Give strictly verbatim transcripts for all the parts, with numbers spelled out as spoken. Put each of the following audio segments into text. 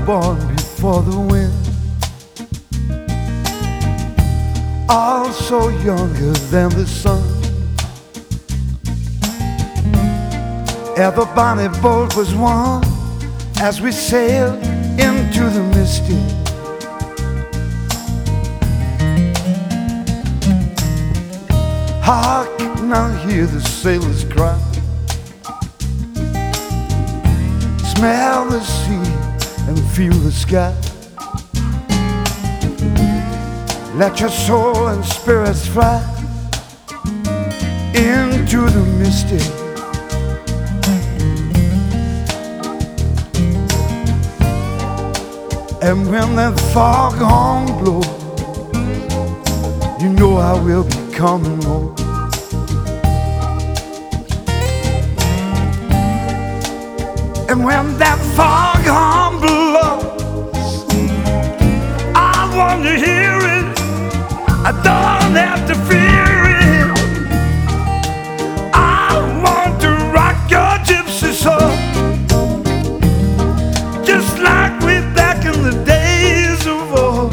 born before the wind, also younger than the sun. Ever bonny boat was one as we sailed into the misty. Hark, now hear the sailors cry, smell the sea and feel the sky. Let your soul and spirits fly into the misty. And when that foghorn blows, you know I will be coming home. And when that foghorn blows, I want to hear it, I don't have to fear it. I want to rock your gypsy soul, just like we back in the days of old.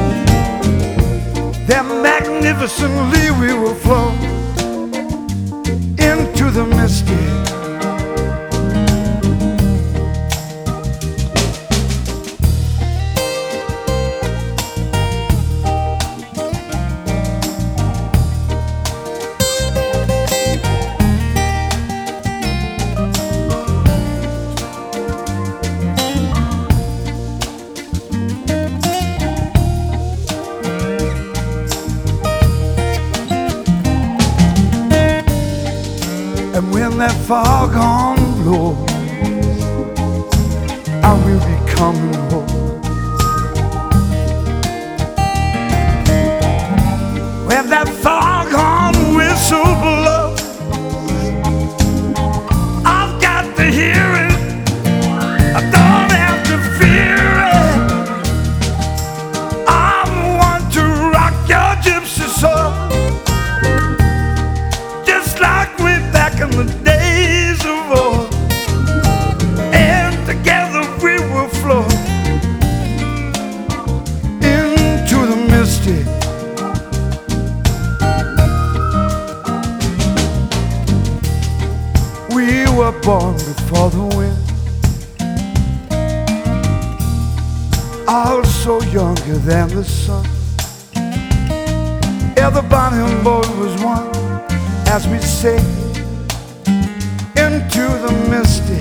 Then magnificently we will flow into the misty. And when that foghorn blows, I will be coming home. When that foghorn whistle blows, I've got to hear it, I don't have to fear it. I want to rock your gypsy soul, just like we back in the days of old. And together we will flow into the misty. We were born before the wind, also younger than the sun. Every bonny boat was one as we sailed into the misty.